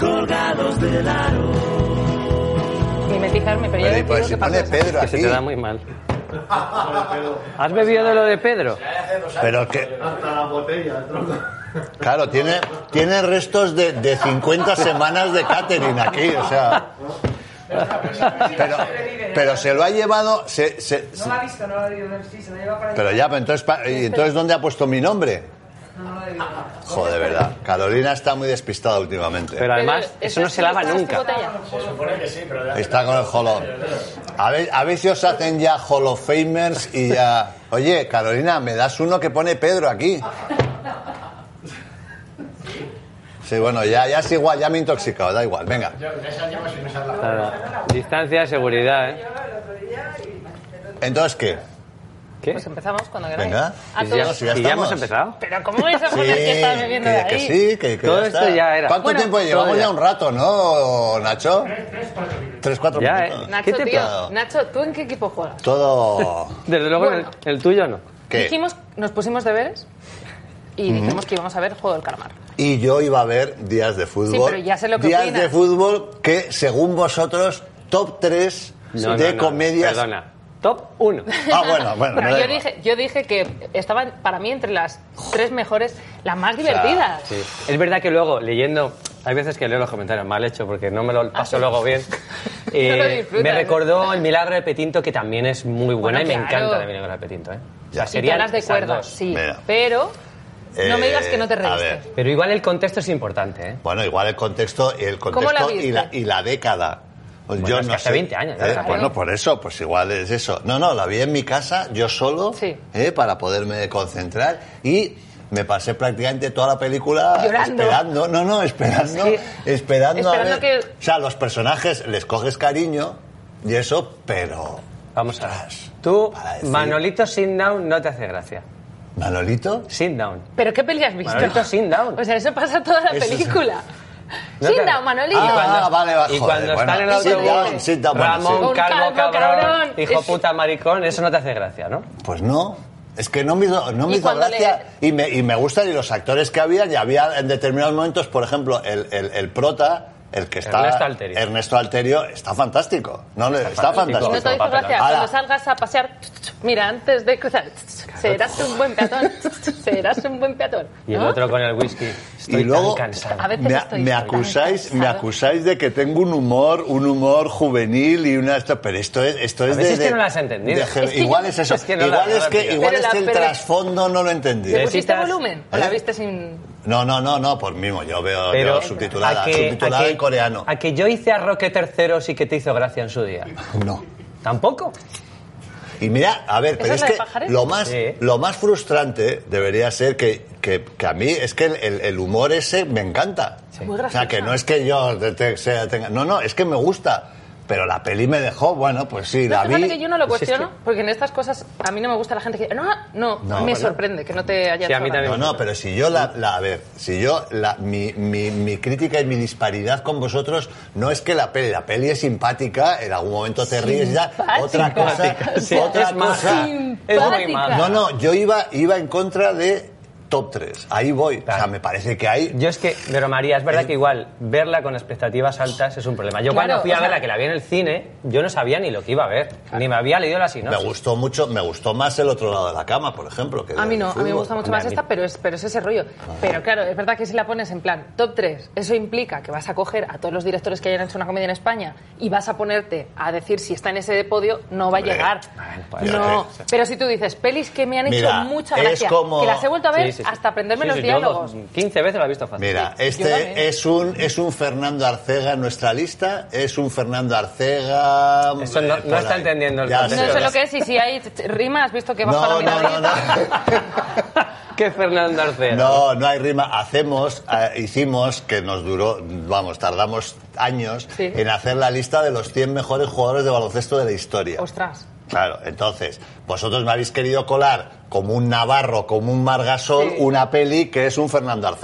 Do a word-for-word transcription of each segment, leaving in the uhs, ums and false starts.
colgados del aro. Mimetizarme, pero ya Pero, pues, si pone Pedro que aquí. se te da muy mal. ¿Has bebido de lo de Pedro? Pero que, Hasta la botella, tronco. claro, tiene, tiene restos de, de cincuenta semanas de catering aquí, o sea. Pero, pero se lo ha llevado. Se, se, No lo ha visto, no lo ha visto. Sí, se lo lleva para allá. pero ya, pero entonces, pa- ¿y entonces ¿dónde ha puesto mi nombre? No, no lo he visto. Joder, de verdad. Carolina está muy despistada últimamente. Pero además, eso no se lava nunca. Se supone que sí, pero ya... Está con el Hall of... A ver, a ver si os hacen ya Hall of Famers y ya... Oye, Carolina, ¿me das uno que pone Pedro aquí? Sí, bueno, ya, ya es igual, ya me he intoxicado, da igual, venga. Yo tres años sin usar la... Claro. Distancia de seguridad, ¿eh? Entonces, ¿qué? ¿Qué? Pues empezamos cuando queráis. Venga. A ¿Y todos. ya, si ya y ya estamos. hemos empezado? Pero ¿cómo vais a Sí, poner que estás bebiendo de que, ahí? que sí, que, que Todo ya esto está. ya era. ¿Cuánto Bueno, tiempo todo llevamos? ya. Ya un rato, ¿no, Nacho? Tres, cuatro Ya, minutos. ¿eh? Nacho, ¿Qué te tío, pasa? Nacho, ¿tú en qué equipo juegas? Todo... Desde luego, Bueno. el, el tuyo no. ¿Qué? Dijimos, nos pusimos deberes y dijimos que íbamos a ver Juego del Calamar. Y yo iba a ver Días de Fútbol. Sí, pero ya sé lo que Días opinas. de Fútbol que, según vosotros, top tres No, de no, no, comedias... Perdona. Top uno. Ah, bueno, bueno. Pero me da yo igual. dije, yo dije que estaban para mí entre las tres mejores, las más divertidas. Sí. Es verdad que luego, leyendo, hay veces que leo los comentarios mal hecho porque no me lo paso sí. luego bien. Eh, No lo disfrutas, me ¿eh? recordó El Milagro de Petinto, que también es muy buena Bueno, y me claro. encanta El Milagro de Petinto. ¿eh? O sea, Ya. Y serían telas de esas cuerda, dos. sí. Mira. Pero no me digas que no te Eh, a reíste. ver. Pero igual el contexto es importante. ¿eh? Bueno, igual el contexto, el ¿Cómo contexto la y, la, viste? y la década. Pues Bueno, yo es que no hace sé. veinte años, ya ¿Eh? la Bueno, verdad. por eso, pues igual es eso. No, no, la vi en mi casa, yo solo, Sí. ¿eh? Para poderme concentrar y me pasé prácticamente toda la película Llorando. esperando, no, no, esperando, Sí. esperando, a Esperando ver. que- O sea, los personajes les coges cariño y eso, pero Vamos a ver. ostras, Tú, para decir- Manolito Sit Down no te hace gracia. Manolito, Sit Down. ¿Pero qué peli has visto? Manolito Sit Down. O sea, eso pasa toda la Eso es- película. No Sit te- down, Manolito. Y cuando- Ah, vale, va, Y joder, cuando bueno. están en el Sit autobús, down, sit down, bueno, Ramón, sí. Un calvo, calvo, cabrón, cabrón. hijo Es- puta maricón, eso no te hace gracia, ¿no? pues no. Es que no me hizo, no me Y hizo cuando gracia y me, y me gustan y los actores que había, y había en determinados momentos, por ejemplo, el, el, el prota, el que está... Ernesto Alterio. Ernesto Alterio está fantástico. No, le- está fantástico. Y no fantástico. te hizo gracia. Ahora- Cuando salgas a pasear, mira, antes de cruzar, serás un buen peatón. Serás un buen peatón. Y el ¿no? otro con el whisky. Estoy Y luego tan cansado. A veces me, estoy me tan acusáis, me cansado. acusáis de que tengo un humor, un humor juvenil y una esto, pero esto es, esto es A veces de, es que de- no lo has entendido. de ge- Es que igual yo- es eso. es que no igual la- es que, pero igual la- es que el pero- trasfondo no lo he entendido. ¿Le pusiste Necesitas- volumen? ¿O ¿Eh? la viste sin...? No, no, no, no, por mismo. Yo veo, Pero veo subtitulada, a que- subtitulada a que- en coreano. A que yo hice a Roque tercero sí que te hizo gracia en su día. No. ¿Tampoco? Y mira, a ver, pero ¿Esa es es la de que Pajares? lo más, Sí. lo más frustrante debería ser que, que, que a mí es que el, el- el humor ese me encanta. Muy O sea, que graciosa. no es que yo te- te- sea- tenga... No, no, es que me gusta. Pero la peli me dejó, bueno, pues sí, No, la fíjate vi... que yo no lo Pues es cuestiono, porque en estas cosas a mí no me gusta la gente que... No, no, No, me bueno. sorprende que no te haya Sí, a hecho mí gracia. No, no, pero si yo la, la- a ver, si yo la, mi, mi, mi crítica y mi disparidad con vosotros no es que la peli, la peli es simpática, en algún momento te ríes ya, Simpática. otra cosa, Sí, otra es maja. cosa. Es muy Simpática. maja. No, no, yo iba, iba en contra de top tres, ahí voy, Claro. o sea, me parece que hay... Yo es que, pero María, es verdad El- que igual verla con expectativas altas es un problema. Yo Claro, cuando fui a o sea- verla, que la vi en el cine, yo no sabía ni lo que iba a ver, ni me había leído la Me sinopsis. gustó mucho, me gustó más el otro lado de la cama, por ejemplo. Que A mí el no, a mí me fútbol. gusta mucho Hombre, más a mí- esta, pero es, pero es ese rollo. Pero claro, es verdad que si la pones en plan top tres, eso implica que vas a coger a todos los directores que hayan hecho una comedia en España y vas a ponerte a decir si está en ese podio, no va a Hombre, llegar. bueno, pues, No, eh, pero si tú dices, pelis que me han hecho Mira, mucha es gracia, como- que las he vuelto a ver Sí, sí, sí. hasta aprenderme Sí, los sí, yo diálogos. dos- quince veces la he visto fácil. Mira, yo también. este es un, es un Fernando Arcega en nuestra lista, es un Fernando Arcega... Eso no- eh, no por está ahí. entendiendo el Ya concepto. No sé ya lo que es y si hay t- t- rima, has visto que bajo No, la no, mirada. no, no. ¿Qué Fernando Arcega? No, no hay rima. Hacemos, eh, hicimos, que nos duró, vamos, tardamos años Sí. en hacer la lista de los cien mejores jugadores de baloncesto de la historia. Ostras. Claro, entonces, vosotros me habéis querido colar como un Navarro, como un Margasol, Sí. una peli que es un Fernando Arcega.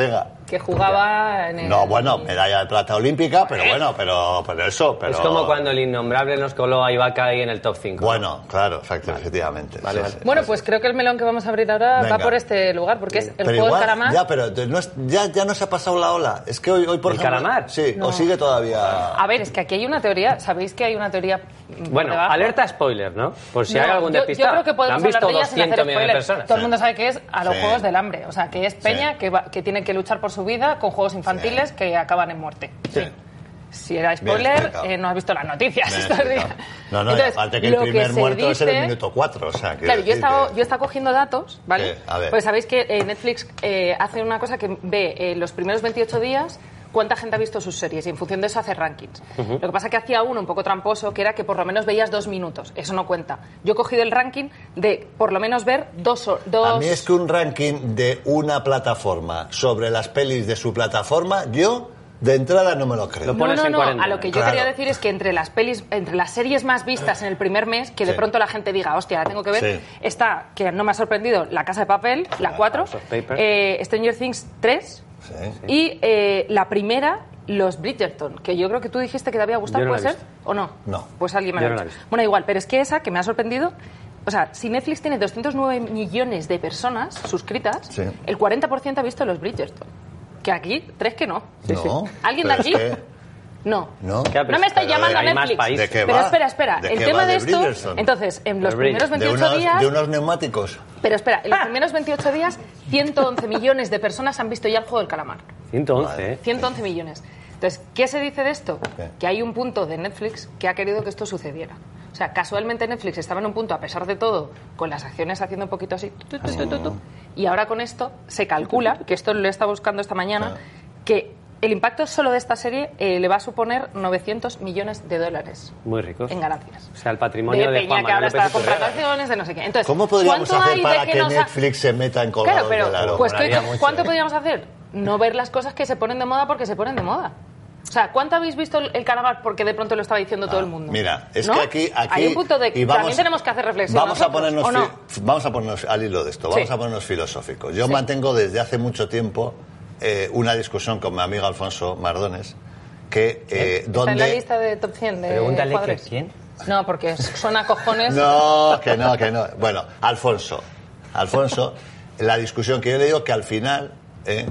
que jugaba en el... No, bueno, medalla de plata olímpica, pero bueno, pero, pero eso... Pero... Es como cuando el innombrable nos coló a Ibaka ahí en el top cinco. Bueno, claro, exacto, vale. efectivamente. Vale, sí, vale. sí, Bueno, sí. pues creo que el melón que vamos a abrir ahora Venga. va por este lugar, porque es el Pero juego igual, del calamar. Ya, pero no es- ya, ya no se ha pasado la ola. Es que hoy, hoy por ¿El ejemplo... calamar? Sí, No. o sigue todavía... A ver, es que aquí hay una teoría, ¿sabéis que hay una teoría por Bueno, debajo? alerta spoiler, ¿no? Por si No, hay algún yo- despistado. Yo creo que podemos ¿La han visto hablar de ella sin hacer doscientos millones de spoilers. personas? Todo el Sí. mundo sabe que es a los Sí. Juegos del Hambre. O sea, que es Peña Sí. que, va- que tiene que luchar por su vida con juegos infantiles Sí. que acaban en muerte. Sí. Si era Bien spoiler, explicado. eh, no has visto las noticias Bien estos días. explicado. No, no, y Entonces, aparte que el lo primer se muerto es en el dice- minuto cuatro, o sea... quiero Claro, yo he, decir estado, que- yo he estado cogiendo datos, ¿vale? Sí, a ver. Pues sabéis que eh, Netflix eh, hace una cosa que ve eh, los primeros veintiocho días cuánta gente ha visto sus series y en función de eso hace rankings. Lo que pasa es que hacía uno un poco tramposo, que era que por lo menos veías dos minutos. Eso no cuenta. Yo he cogido el ranking de por lo menos ver dos... hor- dos... A mí es que un ranking de una plataforma sobre las pelis de su plataforma, yo de entrada no me lo creo. Lo No, pones no, en no. cuarentena. A lo que yo Claro. quería decir es que entre las pelis, entre las series más vistas en el primer mes, que de Sí. pronto la gente diga, hostia, la tengo que ver, Sí. está, que no me ha sorprendido, La Casa de Papel, la cuatro, House of Paper. eh, Stranger Things tres, Sí. y eh, la primera, Los Bridgerton, que yo creo que tú dijiste que te había gustado, Yo no la ¿puede he ser? visto. ¿O no? No. Pues alguien me Yo lo ha no la he dicho. visto. Bueno, igual, pero es que esa que me ha sorprendido, o sea, si Netflix tiene doscientos nueve millones de personas suscritas, Sí. el cuarenta por ciento ha visto Los Bridgerton. Que aquí, tres que no. No, ¿Alguien de pero aquí? es que- No. No. Claro, pero No me estáis pero llamando a hay más Netflix. países. ¿De qué Pero va? espera, espera. ¿De El qué tema va de de esto. Bridgerton? Entonces, en los De Bridge- primeros De veintiocho unos, días. de unos neumáticos. Pero espera, en los primeros veintiocho días, ciento once millones de personas han visto ya el juego del calamar. ciento once, Vale. ¿eh? ciento once millones. Entonces, ¿qué se dice de esto? ¿Qué? Que hay un punto de Netflix que ha querido que esto sucediera. O sea, casualmente Netflix estaba en un punto, a pesar de todo, con las acciones haciendo un poquito así, tu, tu, tu, tu, tu, y ahora con esto se calcula, que esto lo he estado buscando esta mañana, que el impacto solo de esta serie eh, le va a suponer novecientos millones de dólares Muy ricos. en ganancias. O sea, el patrimonio de de, Peña Juan que Manuel ahora López está con Iturriaga. contrataciones, de no sé qué. Entonces, ¿Cómo podríamos ¿cuánto hacer hay para de que, nos ha- Netflix se meta en Claro, colgados pero del aro? pues ¿qué- Molaría qué- mucho, ¿cuánto eh. podríamos hacer? No ver las cosas que se ponen de moda porque se ponen de moda. O sea, ¿cuánto habéis visto el, el calamar porque de pronto lo estaba diciendo todo el mundo? Mira, es ¿No? que aquí, aquí Hay un punto de y que también tenemos que hacer reflexión. Vamos a nosotros, ponernos ¿o no? fi- vamos a ponernos al hilo de esto. Vamos Sí. a ponernos filosóficos. Yo Sí. mantengo desde hace mucho tiempo eh, una discusión con mi amigo Alfonso Mardones que eh, Está en la donde lista de top cien de Pregúntale que jugadores. quién. No, porque suena a cojones. No, que no, que no. Bueno, Alfonso. Alfonso, la discusión que yo le digo que al final, eh,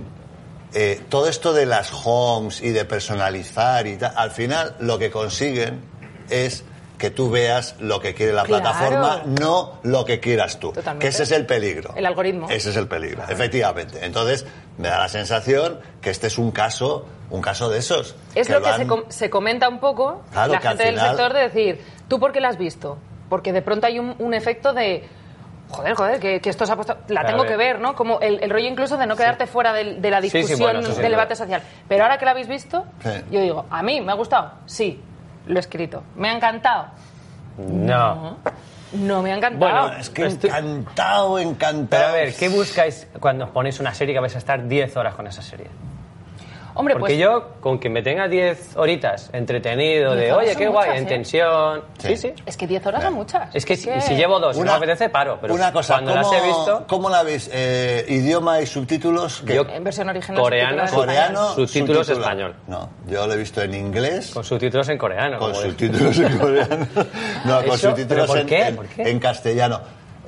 eh, todo esto de las homes y de personalizar y tal, al final lo que consiguen es que tú veas lo que quiere la Claro. plataforma, no lo que quieras tú. Totalmente. Que ese es el peligro. El algoritmo. Ese es el peligro, efectivamente. Entonces, me da la sensación que este es un caso, un caso de esos. Es lo que van- se, com- se comenta un poco Claro, la que al gente del final- sector de decir, ¿tú por qué la has visto? Porque de pronto hay un, un efecto de, joder, joder, que, que esto se ha puesto, la Claro, tengo a que ver. ver, ¿no? Como el, el rollo incluso de no quedarte fuera del- de, la Sí, sí, discusión, bueno, eso sí, del es debate verdad. social. Pero ahora que la habéis visto, Sí. yo digo, ¿a mí me ha gustado? Sí, lo he escrito. ¿Me ha encantado? No. No me ha encantado. Bueno, Es que Estoy- encantado, encantado. Pero a ver, ¿qué buscáis cuando os ponéis una serie que vais a estar diez horas con esa serie? Hombre, Porque pues yo, con que me tenga diez horitas entretenido, de diez horas oye, son qué guay, muchas, en ¿eh? tensión. Sí. Sí, sí. es que diez horas son muchas. Es que, si, si llevo dos y Una- no me apetece, paro. Pero una cosa, cuando ¿cómo, las he visto, ¿cómo la veis? Eh, ¿Idioma y subtítulos? ¿Qué? Yo- En versión original. Coreano, subtitulada en ¿Coreano? español. Subtítulos subtitulado. español. No, yo lo he visto en inglés. con subtítulos en coreano. Con como de- subtítulos en coreano. No, con Eso, subtítulos ¿pero por en, qué? en- ¿Por qué? en castellano.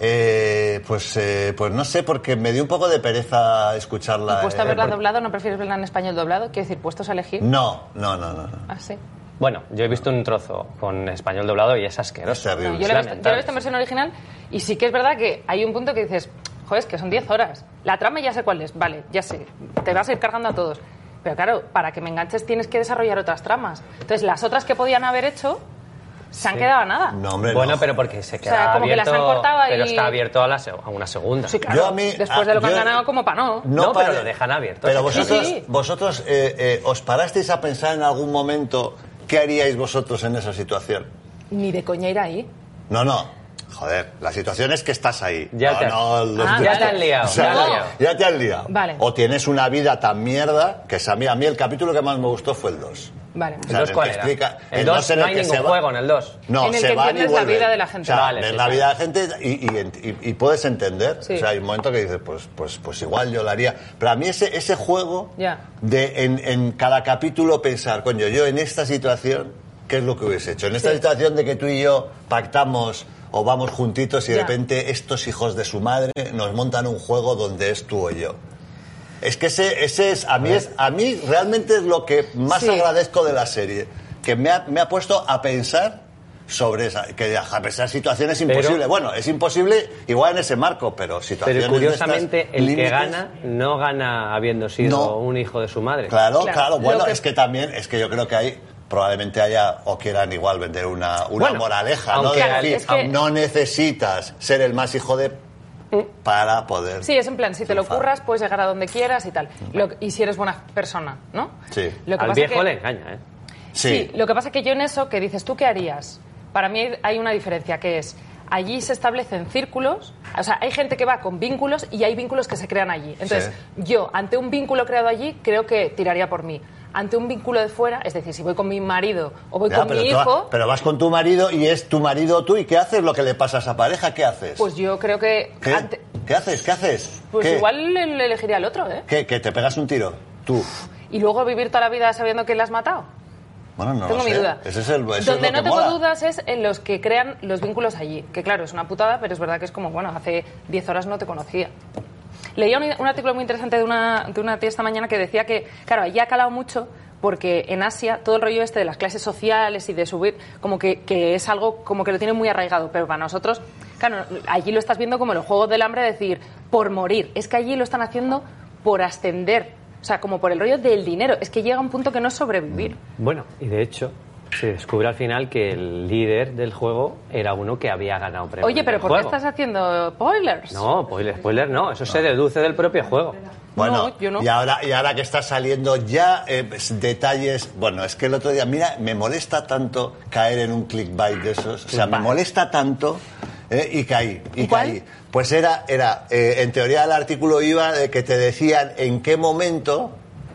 Eh, pues, eh, pues no sé, porque me dio un poco de pereza escucharla. ¿Y puesto a eh, verla por- doblado, no prefieres verla en español doblado? Quiero decir, puestos a elegir. No, no, no, no. no. Ah, sí. Bueno, yo he visto un trozo con español doblado y es asqueroso. Es terrible. No, yo, lo he visto, yo lamentable. lo he visto en versión original y sí que es verdad que hay un punto que dices, joder, es que son diez horas. La trama ya sé cuál es, vale, ya sé, te vas a ir cargando a todos. Pero claro, para que me enganches tienes que desarrollar otras tramas. Entonces, las otras que podían haber hecho se han quedado a nada. No, hombre, Bueno, no. pero porque se queda sea, como que las abierto, han cortado ahí- pero está abierto a, la se- a una segunda. Sí, claro. Yo a mí- Después de lo que ah, han yo- ganado, como para no. No, para- pero lo dejan abierto. Pero Sí, vosotros, sí. vosotros eh, eh, ¿os parasteis a pensar en algún momento qué haríais vosotros en esa situación? Ni de coña ir ahí. No, no. Joder, la situación es que estás ahí. Ya no, te- no, los- Ah, ya te han liado, O sea, ya te no, han liado. ya te has liado. Vale. O tienes una vida tan mierda que es a mí, a mí el capítulo que más me gustó fue el dos. Vale. O ¿El sea, dos el cuál que era? explica- El el dos dos en no el hay que ningún se va- juego en el dos. No, En el se que van y entiendes la vuelven. vida de la gente. O sea, Vale, ves sí, la sí. vida de la gente y, y, y- y puedes entender. Sí. O sea, hay un momento que dices, pues, pues, pues igual yo lo haría. Pero a mí ese, ese juego Ya. de en, en cada capítulo pensar, coño, yo en esta situación, ¿qué es lo que hubiese hecho? En esta Sí. situación de que tú y yo pactamos o vamos juntitos y de Ya. repente estos hijos de su madre nos montan un juego donde es tú o yo. Es que ese, ese es, a mí es, a mí realmente es lo que más Sí. agradezco de la serie, que me ha, me ha puesto a pensar sobre esa, que a pesar situaciones Pero- imposibles. Bueno, es imposible igual en ese marco, pero situaciones Pero curiosamente, de estas el que límites- gana no gana habiendo sido No. un hijo de su madre. Claro, Claro, claro, bueno, lo que- es que también, es que yo creo que hay probablemente haya o quieran igual vender una, una Bueno, moraleja, ¿no? aunque- De Claro, decir, es que- no necesitas ser el más hijo de para poder. Sí, es en plan, si te lo triunfar. curras, puedes llegar a donde quieras y tal. Lo- y si eres buena persona, ¿no? Sí. Lo que Al pasa viejo que- le engaña, ¿eh? Sí. Sí, lo que pasa es que yo en eso, que dices, ¿tú qué harías? Para mí hay- hay una diferencia, que es, allí se establecen círculos, o sea, hay gente que va con vínculos y hay vínculos que se crean allí. Entonces, yo, ante un vínculo creado allí, creo que tiraría por mí. Ante un vínculo de fuera, es decir, si voy con mi marido o voy Ya, con pero, mi tú va- hijo, pero vas con tu marido y es tu marido o tú, ¿y qué haces? Lo que le pasa a esa pareja, ¿qué haces? pues yo creo que... ¿Qué? ante- ¿Qué haces? ¿Qué haces? pues ¿Qué? igual le, le elegiría al otro, ¿eh? ¿Qué? ¿Que te pegas un tiro? Tú. Y luego vivir toda la vida sabiendo que le has matado. Bueno, no Tengo lo mi sé. duda. Ese es el, eso es Donde lo no que tengo mola. dudas es en los que crean los vínculos allí. Que claro, es una putada, pero es verdad que es como, bueno, hace diez horas no te conocía. Leía un, un artículo muy interesante de una, de una tía esta mañana que decía que, claro, allí ha calado mucho porque en Asia todo el rollo este de las clases sociales y de subir, como que, que es algo como que lo tienen muy arraigado, pero para nosotros, claro, allí lo estás viendo como los juegos del hambre, decir, por morir. Es que allí lo están haciendo por ascender, o sea, como por el rollo del dinero. Es que llega un punto que no es sobrevivir. Bueno, y de hecho, se descubre al final que el líder del juego era uno que había ganado premio. Oye, pero del ¿por qué juego. estás haciendo spoilers? No, spoiler, spoiler no, eso se deduce del propio juego. Bueno, No, yo no. y ahora y ahora que está saliendo ya eh, pues, detalles, bueno, es que el otro día, mira, me molesta tanto caer en un clickbait de esos, o sea, me molesta tanto eh, y caí, y ¿Y cuál? caí. Pues era, era eh, en teoría el artículo iba de que te decían en qué momento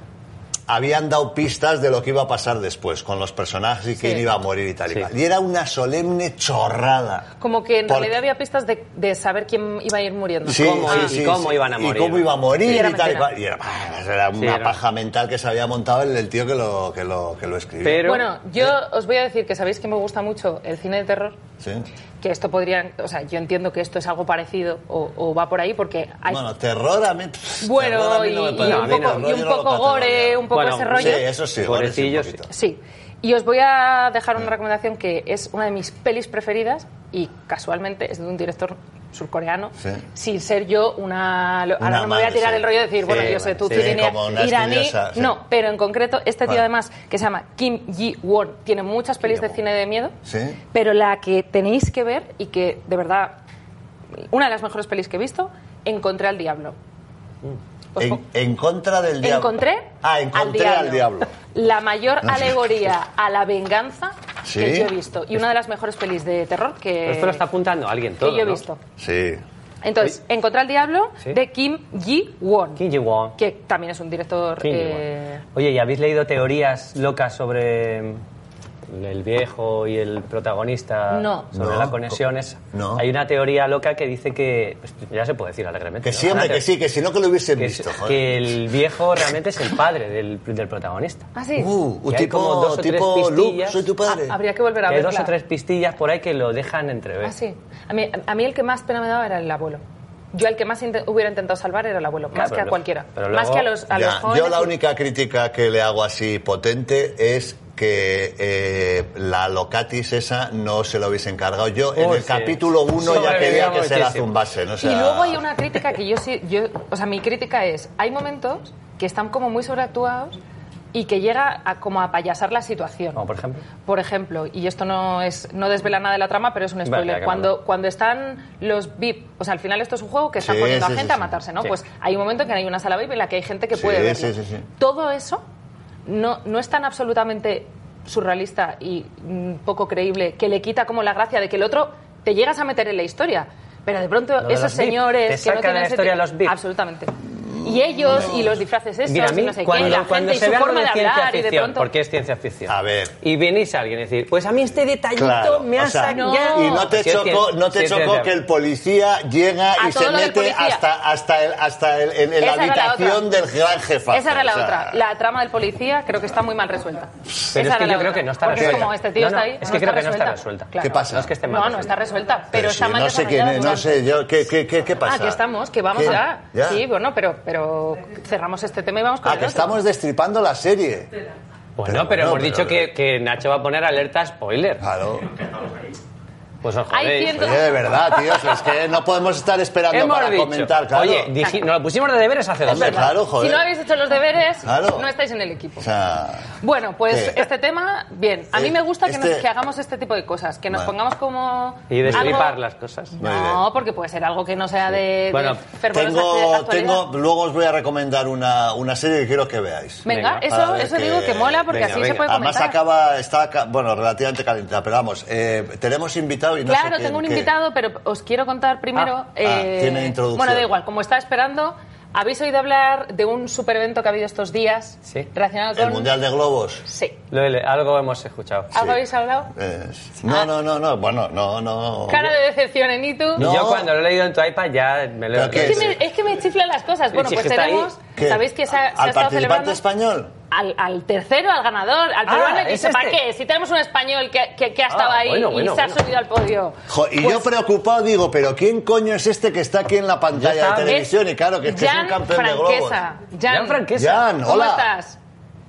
habían dado pistas de lo que iba a pasar después con los personajes y quién Sí. iba a morir y tal y Sí. cual. Y era una solemne chorrada. Como que en Porque- realidad había pistas de, de saber quién iba a ir muriendo. Sí, cómo sí, i- y sí, cómo sí. iban a morir, Y cómo ¿no? iba a morir Y y, era tal y mentira. cual. Y era, ah, era una Sí, era- paja mental que se había montado el, el tío que lo, que lo, que lo escribió. Pero- Bueno, yo os voy a decir que sabéis que me gusta mucho el cine de terror, Sí. que esto podría, o sea, yo entiendo que esto es algo parecido o, o va por ahí porque hay... Bueno, terror a mí... pff, Bueno, terror a mí y, no me y parece. un A mí no, poco, no, y yo un no lo poco gore, categorizaría. un poco Bueno, ese rollo. Sí, eso sí, gore sí, un Pobrecillo, poquito. Sí. Y os voy a dejar una recomendación que es una de mis pelis preferidas y casualmente es de un director surcoreano, Sí. sin ser yo una... Ahora Una no me voy a madre, tirar sí. el rollo de decir, Sí, bueno, yo bueno, sé, tú sí, cineasta como una iraní... estudiosa, sí. No, pero en concreto este tío Vale. además, que se llama Kim Ji-won, tiene muchas pelis de Ji-won. cine de miedo, Sí. pero la que tenéis que ver y que de verdad, una de las mejores pelis que he visto, Encontré al Diablo. Os En, po- en contra del diablo. Encontré, Ah, encontré al diablo. La mayor No sé. alegoría a la venganza ¿Sí? que yo he visto. Y una de las mejores pelis de terror que, Pero esto lo está apuntando alguien que todo, yo he ¿no? visto. Sí. Entonces, Encontré al Diablo Sí. de Kim Ji-won, Kim Ji-won. que también es un director... Kim Ji-won. eh, Oye, ¿y habéis leído teorías locas sobre el viejo y el protagonista? No. Sobre No. la conexión esa. No. Hay una teoría loca que dice que... pues, ya se puede decir alegremente. Que ¿no? sí, hombre, Una que te- sí, que si no que lo hubiesen que, es- visto. joder. que el viejo realmente es el padre del, del protagonista. Ah, sí. Uh, Y hay tipo, como dos o tres tipo Luke, pistillas. soy tu padre. Ah, habría que volver a Que hay verla. dos o tres pistillas por ahí que lo dejan entrever. Ah, sí. A mí, a mí el que más pena me daba era el abuelo. Yo el que más inte- hubiera intentado salvar era el abuelo, Claro, más que pero a lo- cualquiera. pero Más luego- que a los, a los Ya, jóvenes. yo la y- única crítica que le hago así potente es que eh, la locatis esa no se lo hubiese encargado yo. En Uy, el sí. capítulo uno ya Sobrevivió quería que se la muchísimo. zumbasen. O sea, Y luego hay una crítica que yo sí, yo, o sea, mi crítica es, hay momentos que están como muy sobreactuados y que llega a como a payasar la situación. Como por ejemplo. Por ejemplo, y esto no es no desvela nada de la trama, pero es un Vale, spoiler. ya que cuando, hablar. cuando están los V I P, o sea, al final esto es un juego que están Sí, poniendo sí, a sí, gente a sí. matarse, ¿no? Sí. Pues hay un momento en que hay una sala V I P en la que hay gente que Sí, puede verlo. sí, sí, sí. Todo eso no, no es tan absolutamente surrealista y mm, poco creíble que le quita como la gracia de que el otro te llegas a meter en la historia. Pero de pronto Lo de esos los beef. señores Te que no saca de tienen la historia sentido- los beef. Absolutamente. Y ellos y los disfraces esos Mira, a mí, y no sé cuando, qué, y la cuando gente y se su ve algo forma de de ciencia hablar y de ficción, pronto... porque es ciencia ficción. A ver. Y venís a alguien y decir, pues a mí este detallito Claro, me ha o sea, sacado. y no te Sí, es chocó, cien- no te sí, es chocó ciencia. que el policía llega A y todo se lo del mete policía. hasta hasta el, hasta el, en, en la Esa era la habitación otra. del gran jefazo. Esa era la o sea, otra. La trama del policía creo que está muy mal resuelta. Pero Esa es era que la yo creo otra. que no está Porque resuelta. es como este tío No, no, está ahí. es que creo que no está resuelta. Claro. ¿Qué pasa? No es que esté mal No, no está resuelta. Pero Pero está sí, mal no sé quién desarrollada es, no durante- sé yo, ¿qué, qué, qué, qué pasa? Ah, que estamos, que vamos ¿Qué? ya. ¿Ya? Sí, bueno, pero, pero cerramos este tema y vamos con Ah, el que otro. estamos destripando la serie. Bueno, Pero pero, bueno, hemos pero- dicho que, que Nacho va a poner alerta spoiler. Claro. Pues os Hay jodéis. ciento- Oye, de verdad, tíos, es que no podemos estar esperando Hemos para dicho, comentar, claro. oye, diji- nos lo pusimos de deberes hace dos Hombre, semanas. claro, joder. Si no habéis hecho los deberes, Claro. no estáis en el equipo. O sea, Bueno, pues ¿Qué? este tema, bien. A mí Eh, me gusta que, nos- este- que hagamos este tipo de cosas, que nos Vale. pongamos como... Y destripar algo- las cosas. Muy bien. No, porque puede ser algo que no sea de, Bueno, de fervorosa tengo, actualidad. tengo, luego os voy a recomendar una, una serie que quiero que veáis. Venga, Venga, eso, Para ver eso que- digo que mola porque venga, así venga. se puede Además comentar. acaba, está, ca- bueno, relativamente calentita, pero vamos, eh, tenemos invitado y no sé Claro, quién, tengo un qué. invitado, pero os quiero contar primero... Ah, ah, tiene introducción. Bueno, da igual, como está esperando, ¿habéis oído hablar de un super evento que ha habido estos días? Sí. Relacionado con... El Mundial de Globos. Sí. Lo he le- algo hemos escuchado. ¿Algo Sí. habéis hablado? Eh, no, no, no, no, bueno, no, no. Cara de decepción en Itu. No. Y yo cuando lo he leído en tu iPad ya me lo he ¿Pero qué Es que, me, es que me chiflan las cosas. Bueno, Sí, pues que está ahí. tenemos... ¿Qué? ¿Sabéis que se ha, se ha ¿Al estado participante celebrando? español? Al, al tercero, al ganador, al Ah, peruano, y ¿es dice, ¿para este? qué? Si tenemos un español que, que, que ha estado Ah, ahí bueno, y bueno, se ha bueno. subido al podio. Jo, y Pues, yo preocupado digo, ¿pero quién coño es este que está aquí en la Ya pantalla está. de televisión? es Y claro, que es, que es un Jan campeón de globos. Franquesa. Jan, Jan Franquesa. Jan, ¿cómo hola. estás?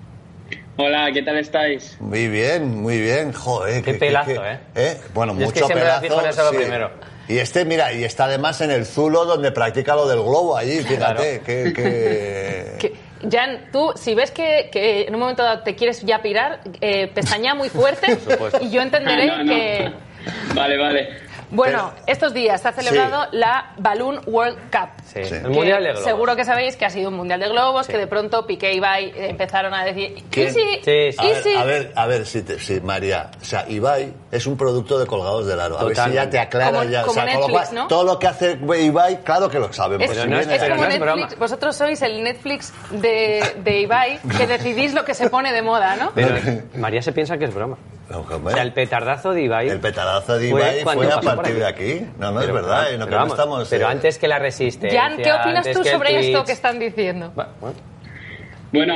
Hola, ¿qué tal estáis? Muy bien, muy bien, joder. Qué que- pelazo, que- ¿eh? ¿eh? Bueno, Yo es que mucho siempre me pelazo. fijo en eso lo sí. primero. Y este, mira, y está además en el Zulo donde practica lo del globo allí, fíjate, que... que... Que- Jan, tú, si ves que, que en un momento dado te quieres ya pirar, eh, pestañea muy fuerte supuesto. y yo entenderé No, no. que... Vale, vale. Bueno, Pero- estos días se ha celebrado Sí. la Balloon World Cup. Sí, Sí. el Que Mundial de Globos. seguro que sabéis que ha sido un mundial de globos, Sí. que de pronto Piqué y Ibai empezaron a decir ¿Quién? easy, Sí, sí. A ver, easy. a ver, a ver, si, te, si María, o sea, Ibai es un producto de Colgados del Aro. A ver si Totalmente. ya te aclaras Como- ya. como o sea, con lo Netflix, cual, ¿no? todo lo que hace Ibai, claro que lo sabemos. Es, Pero Si no viene es- es de como ahí. no es broma. Netflix, vosotros sois el Netflix de, de Ibai, que decidís lo que se pone de moda, ¿no? Pero María se piensa que es broma. No, O hombre, sea, el petardazo de Ibai... el petardazo de fue Ibai cuando fue a pasó por partir de aquí. No, no, Pero, es verdad. pero y no, que vamos, no estamos, pero eh, antes que la resistencia... Jan, ¿qué opinas antes tú que el sobre esto Twitch- que están diciendo? Va, bueno. Bueno,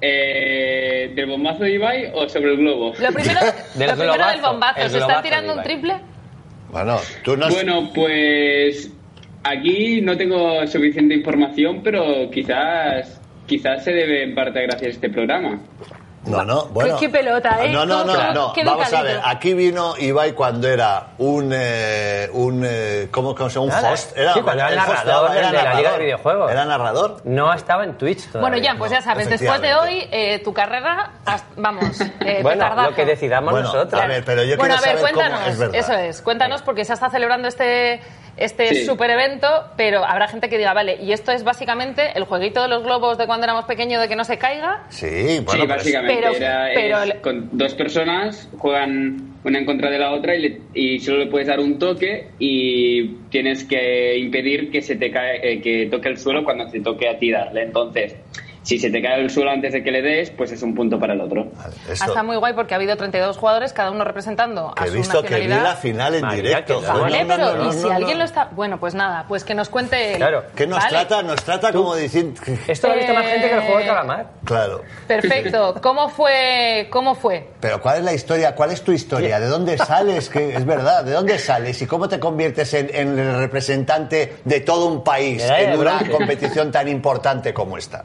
eh, ¿del bombazo de Ibai o sobre el globo? Lo primero, Del lo primero globazo, del bombazo, el ¿se globazo están de tirando un Ibai. triple? Bueno, tú no... Bueno, pues aquí no tengo suficiente información, pero quizás quizás se debe en parte gracias a este programa. No, no, bueno. qué pelota, ¿eh? No, no, no, Qué- no. qué Vamos a educadito. ver, aquí vino Ibai cuando era un... Eh, un eh, ¿Cómo, cómo se llama? Un Nada. host. Era, Sí, cuando era el host, narrador era de la narrador. Liga de Videojuegos. ¿Era narrador? No estaba en Twitch todavía. Bueno, Jan, pues ya sabes, después de hoy, eh, tu carrera, has- vamos, eh, Bueno, petardazo. lo que decidamos Bueno, nosotros. a ver, pero yo Bueno, quiero a ver, saber cómo cuéntanos, es verdad. eso es, cuéntanos porque se está celebrando este, este Sí. super evento, pero habrá gente que diga, vale, y esto es básicamente el jueguito de los globos de cuando éramos pequeños de que no se caiga. Sí, bueno, sí, pero- básicamente pero- era, pero- es con dos personas juegan una en contra de la otra y, le- y solo le puedes dar un toque y tienes que impedir que se te cae, eh, que toque el suelo cuando te toque a ti darle. Entonces, si se te cae el suelo antes de que le des, pues es un punto para el otro. Vale, Ah, esto, Está muy guay porque ha habido treinta y dos jugadores, cada uno representando que a he su visto que vi nacionalidad. la final en María, directo. que joder, Vale, no, no, pero no, y no, si no, alguien no. lo está... Bueno, pues nada, pues que nos cuente él. Claro. ¿Qué nos Vale. trata? Nos trata como diciendo... Esto lo ha visto más gente que el juego de Eh, calamar. Claro. Perfecto. ¿Cómo fue? ¿Cómo fue? Pero ¿cuál es la historia? ¿Cuál es tu historia? ¿De dónde sales? Que es verdad, ¿de dónde sales? ¿Y cómo te conviertes en, en el representante de todo un país Medalla de en una bronce. competición tan importante como esta?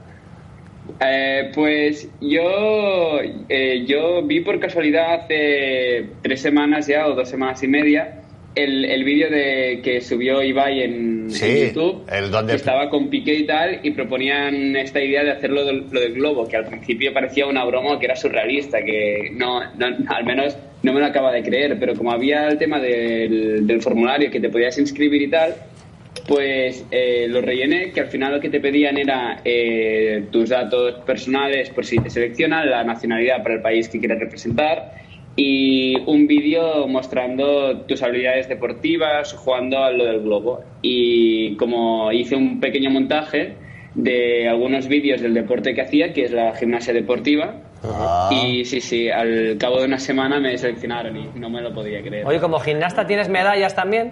Eh, pues yo, eh, yo vi por casualidad hace tres semanas ya o dos semanas y media el, el vídeo de que subió Ibai en, Sí, en YouTube, el donde- que estaba con Piqué y tal, y proponían esta idea de hacerlo del, lo del globo, que al principio parecía una broma, que era surrealista, que no, no al menos no me lo acaba de creer, pero como había el tema del, del formulario que te podías inscribir y tal, pues eh, lo rellené, que al final lo que te pedían era eh, tus datos personales por si te seleccionan, la nacionalidad para el país que quieres representar y un vídeo mostrando tus habilidades deportivas jugando a lo del globo. Y como hice un pequeño montaje de algunos vídeos del deporte que hacía, que es la gimnasia deportiva, Ah. y sí, sí, al cabo de una semana me seleccionaron y no me lo podía creer. Oye, como gimnasta, ¿tienes medallas también?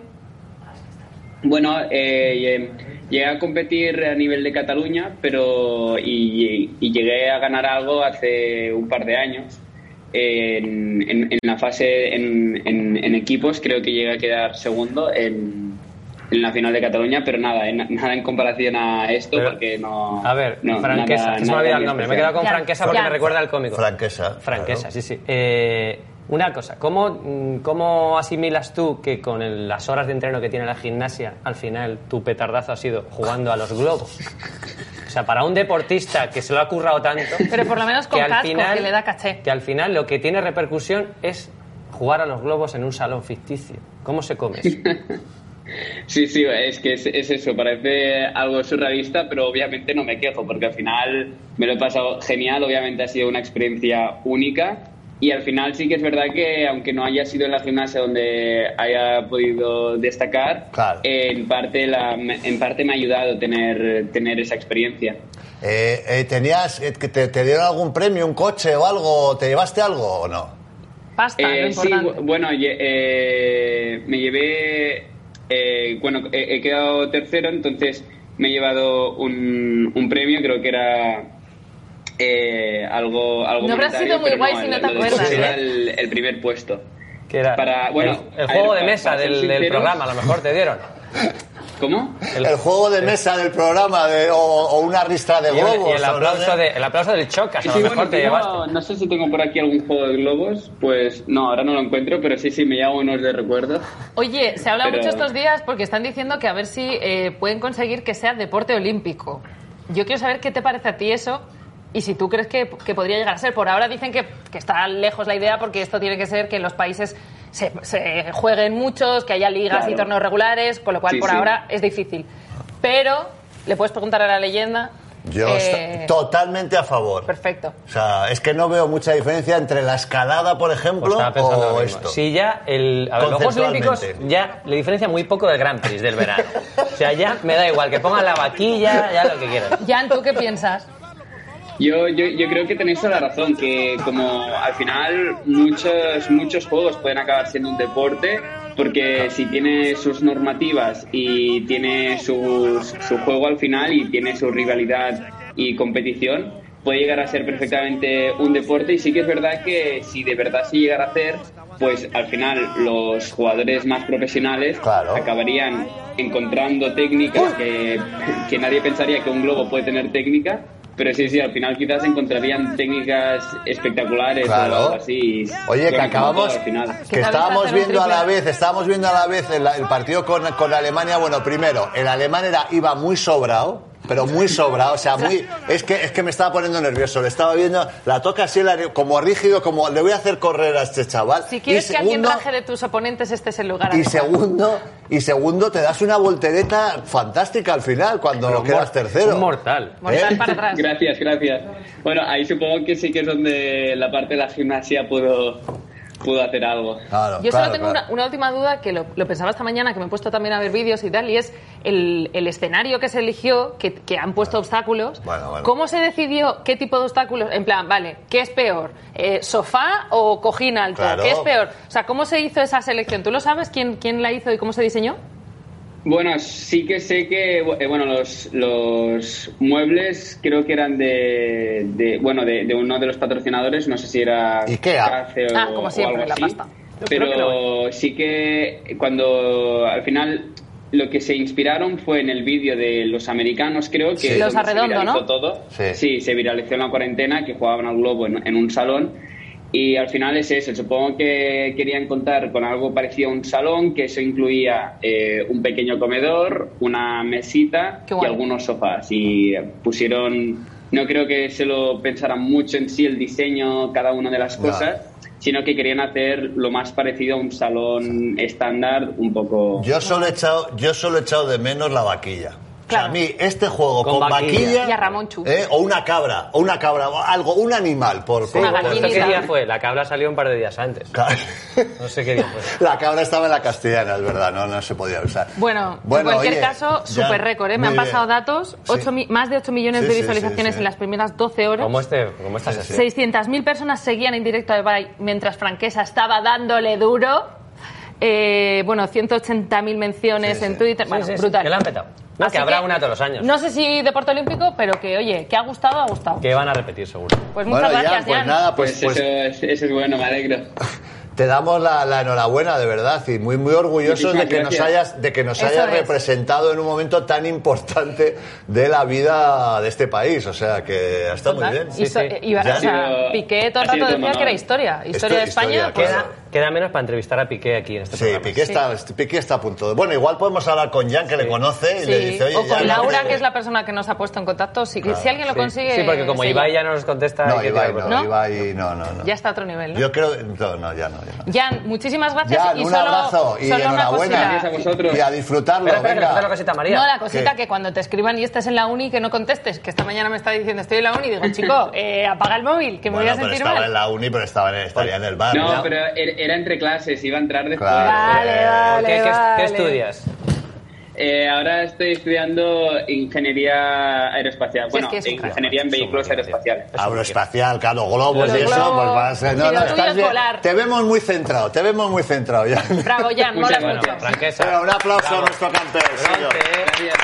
Bueno, eh, llegué a competir a nivel de Cataluña, pero y, y llegué a ganar algo hace un par de años. En, en, en la fase en, en, en equipos creo que llegué a quedar segundo en, en la final de Cataluña, pero nada, en, nada en comparación a esto, Pero, porque no... A ver, no, Franquesa, nada- que se me ha nada olvidado el muy nombre. Me he especial. quedado con Ya, Franquesa porque ya. me recuerda al cómico. Franquesa. Franquesa, claro. sí, sí. Eh, una cosa, ¿cómo, mm, ¿cómo asimilas tú que con el- las horas de entreno que tiene la gimnasia, al final tu petardazo ha sido jugando a los globos? O sea, para un deportista que se lo ha currado tanto... Pero por lo menos con que al casco, final- que le da caché. Que al final lo que tiene repercusión es jugar a los globos en un salón ficticio. ¿Cómo se come eso? Sí, sí, es que es, es eso, parece algo surrealista, pero obviamente no me quejo, porque al final me lo he pasado genial, obviamente ha sido una experiencia única, y al final sí que es verdad que aunque no haya sido en la gimnasia donde haya podido destacar, Claro. eh, en parte la, en parte me ha ayudado tener, tener esa experiencia. Eh, eh, ¿Tenías, eh, que te, te dieron algún premio, un coche o algo? ¿Te llevaste algo o no? Pasta, lo Eh, sí, importante. bu- bueno, lle- eh, me llevé, eh, bueno, he, he quedado tercero, entonces me he llevado un, un premio, creo que era eh, algo, algo No habrá monetario, sido muy pero guay no, si no lo- te lo de acuerdas, coche era ¿eh? el, el primer puesto. Que era Para- bueno, el, el a juego ver, de para- mesa para ser del, del sinceros- programa, a lo mejor te dieron. ¿Cómo? El, juego de mesa del programa de, o, o una ristra de Y el, globos. y el o no aplauso, sé. de, el aplauso del Chocas, a lo Sí, mejor bueno, te tengo- llevaste. no sé si tengo por aquí algún juego de globos, pues no, ahora no lo encuentro, pero sí, sí, me llevo unos de recuerdo. Oye, se habla Pero- mucho estos días porque están diciendo que a ver si eh, pueden conseguir que sea deporte olímpico. Yo quiero saber qué te parece a ti eso y si tú crees que, que podría llegar a ser. Por ahora dicen que, que está lejos la idea porque esto tiene que ser que en los países se, se jueguen muchos, que haya ligas Claro. y torneos regulares, con lo cual Sí, por sí. ahora es difícil. Pero le puedes preguntar a la leyenda. Yo eh, estoy totalmente a favor. Perfecto. O sea, es que no veo mucha diferencia entre la escalada, por Pues ejemplo, estaba pensando o lo mismo. esto. Si ya el, a ver, los Juegos Olímpicos Conceptualmente. ya le diferencia muy poco del Grand Prix del verano. O sea, ya me da igual que pongan la vaquilla, ya lo que quieran. Jan, ¿tú qué piensas? Yo, yo, yo creo que tenéis toda la razón, que como al final muchos, muchos juegos pueden acabar siendo un deporte, porque si tiene sus normativas y tiene sus, su juego al final y tiene su rivalidad y competición, puede llegar a ser perfectamente un deporte. Y sí que es verdad que si de verdad se llegara a hacer, pues al final los jugadores más profesionales Claro. acabarían encontrando técnicas que, que nadie pensaría que un globo puede tener técnica. Pero sí, sí, al final quizás encontrarían técnicas espectaculares Claro. o algo así. Oye, que Bueno, como acabamos, todo al final. que sabéis estábamos hacer un viendo a la triple. vez, estábamos viendo a la vez el, el partido con, con Alemania. Bueno, primero, el alemán era, iba muy sobrado, pero muy sobrado, o sea, muy, es que, es que me estaba poniendo nervioso, le estaba viendo, la toca así, la- como rígido, como le voy a hacer correr a este chaval. Si quieres Y que alguien segundo- raje de tus oponentes, este es el lugar. Y adecuado. segundo, y segundo, te das una voltereta fantástica al final, cuando Pero quedas mor- tercero. Un mortal. Mortal ¿Eh? para atrás. Gracias, gracias. Bueno, ahí supongo que sí que es donde la parte de la gimnasia pudo, pudo hacer algo. Claro, Yo claro, solo tengo claro. una, una última duda que lo, lo pensaba esta mañana, que me he puesto también a ver vídeos y tal, y es el, el escenario que se eligió, que, que han puesto obstáculos. Bueno, bueno. ¿Cómo se decidió qué tipo de obstáculos? En plan, vale, ¿qué es peor? Eh, ¿Sofá o cojín alto? Claro. ¿Qué es peor? O sea, ¿cómo se hizo esa selección? ¿Tú lo sabes quién, quién la hizo y cómo se diseñó? Bueno, sí que sé que eh, bueno los, los muebles creo que eran de, de bueno de, de uno de los patrocinadores, no sé si era Ikea. Cace o, Ah, como o siempre, algo la así, pasta. Yo pero creo que sí que cuando al final lo que se inspiraron fue en el vídeo de los americanos, creo que Sí. es Los donde se Arredondo, viralizó ¿no? todo. Sí. se viralizó en la cuarentena, que jugaban al globo en, en un salón. Y al final es eso, supongo que querían contar con algo parecido a un salón, que eso incluía eh, un pequeño comedor, una mesita Qué y guay. algunos sofás. Y pusieron, no creo que se lo pensaran mucho en sí el diseño, cada una de las No. cosas, sino que querían hacer lo más parecido a un salón estándar, un poco... Yo solo he echado, yo solo he echado de menos la vaquilla. Claro. O sea, a mí este juego Con con, vaquilla. vaquilla, Y a Ramón Chu. ¿eh? o una cabra, o una cabra, o algo, un animal por, Sí, por- Una por- ¿esto qué gallinita. día fue? La cabra salió un par de días antes. Claro. No sé qué día fue. La cabra estaba en la castellana, es verdad, no, no se podía usar. Bueno, Bueno, en cualquier oye, caso, ya, super récord, ¿eh? Me muy han pasado bien. datos, Sí. ocho mi- más de ocho millones Sí, de sí, visualizaciones sí, sí. en las primeras doce horas. ¿Cómo, este, cómo esta Sí, sesión? sí. seiscientas mil personas seguían en directo a Ibai mientras Franquesa estaba dándole duro. Eh, bueno, ciento ochenta mil menciones Sí, en sí. Twitter. Sí, Bueno, sí, sí, brutal. que la han petado. No, Así que habrá una todos los años. No sé si deporte olímpico, pero que, oye, que ha gustado, ha gustado. Que van a repetir, seguro. Pues muchas Bueno, gracias, Jan, pues Jan. nada, Pues, pues, pues eso, es, eso es bueno, me alegro. te damos la, la enhorabuena, de verdad, y muy muy orgullosos de Muchísimas que nos gracias. hayas, de que nos Eso hayas es. representado en un momento tan importante de la vida de este país. O sea que está muy Total. bien. Y so- sí. iba- Ya. o sea, Ha sido- Piqué todo el ha sido rato un decía que era honor. historia. Historia Esto- de España. historia, pues, claro. Queda, queda menos para entrevistar a Piqué aquí en este Sí, programa. Piqué está, Piqué está a punto de... Bueno, igual podemos hablar con Jan, que le conoce, y Sí. le dice, oye, o con Jan, Laura, no, que es la persona que nos ha puesto en contacto. Si, si alguien lo Sí. consigue. Sí, porque como se Ibai llama. ya no nos contesta... No, hay que Ibai tirar no, por- ¿No? Ibai no, no, no. Ya está a otro nivel, ¿no? Yo creo... No, no, ya no, ya no. Jan, muchísimas gracias. Jan, y un solo, abrazo y solo una enhorabuena. cosita. Gracias a vosotros. Y a disfrutarlo, Espera, espera, que nos falta la venga. cosita, María. No, la cosita ¿Qué? que cuando te escriban y estés en la uni que no contestes, que esta mañana me está diciendo estoy en la uni y digo, chico, eh, apaga el móvil, que me Bueno, voy a pero sentir estaba mal. en la uni, pero estaba en, estaría en el bar. No, ¿no? pero er- era entre clases, iba a entrar después. Claro. Vale, vale, ¿Qué, qué- vale. qué estudias? Eh, ahora estoy estudiando ingeniería aeroespacial. Sí, Bueno, es que es un crack. ingeniería en vehículos aeroespaciales. Aeroespacial, claro, globos Los y eso, globos. pues vas... No, Sí, no, lo tuyo estás es bien. volar. Te vemos muy centrado, te vemos muy centrado, ya. Bravo, Jan, molas Muchas Bueno, mucho. Franquesa. Venga, un aplauso Bravo. a nuestro campeón. señor. Bronce, eh. Gracias.